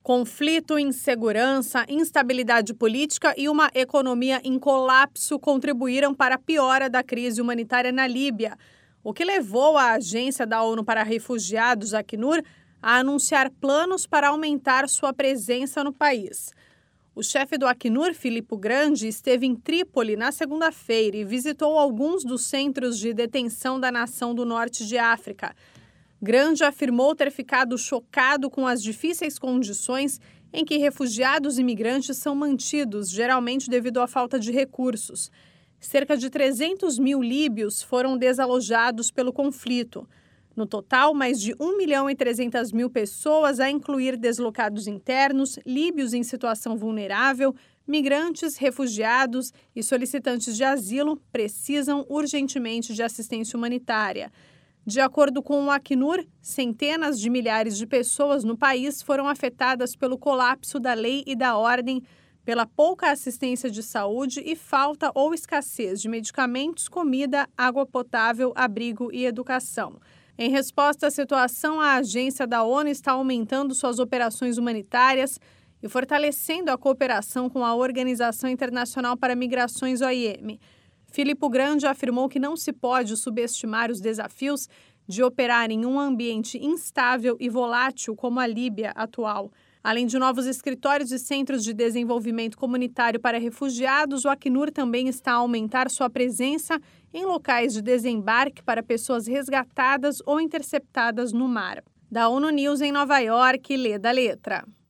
Conflito, insegurança, instabilidade política e uma economia em colapso contribuíram para a piora da crise humanitária na Líbia, o que levou a Agência da ONU para Refugiados, Acnur, a anunciar planos para aumentar sua presença no país. O chefe do Acnur, Filippo Grandi, esteve em Trípoli na segunda-feira e visitou alguns dos centros de detenção da nação do norte de África. Grandi afirmou ter ficado chocado com as difíceis condições em que refugiados e imigrantes são mantidos, geralmente devido à falta de recursos. Cerca de 300 mil líbios foram desalojados pelo conflito. No total, mais de 1.300.000 pessoas, a incluir deslocados internos, líbios em situação vulnerável, migrantes, refugiados e solicitantes de asilo, precisam urgentemente de assistência humanitária. De acordo com o Acnur, centenas de milhares de pessoas no país foram afetadas pelo colapso da lei e da ordem, pela pouca assistência de saúde e falta ou escassez de medicamentos, comida, água potável, abrigo e educação. Em resposta à situação, a agência da ONU está aumentando suas operações humanitárias e fortalecendo a cooperação com a Organização Internacional para Migrações, OIM. Filippo Grandi afirmou que não se pode subestimar os desafios de operar em um ambiente instável e volátil como a Líbia atual. Além de novos escritórios e centros de desenvolvimento comunitário para refugiados, o Acnur também está a aumentar sua presença em locais de desembarque para pessoas resgatadas ou interceptadas no mar. Da ONU News em Nova York, Leda Letra.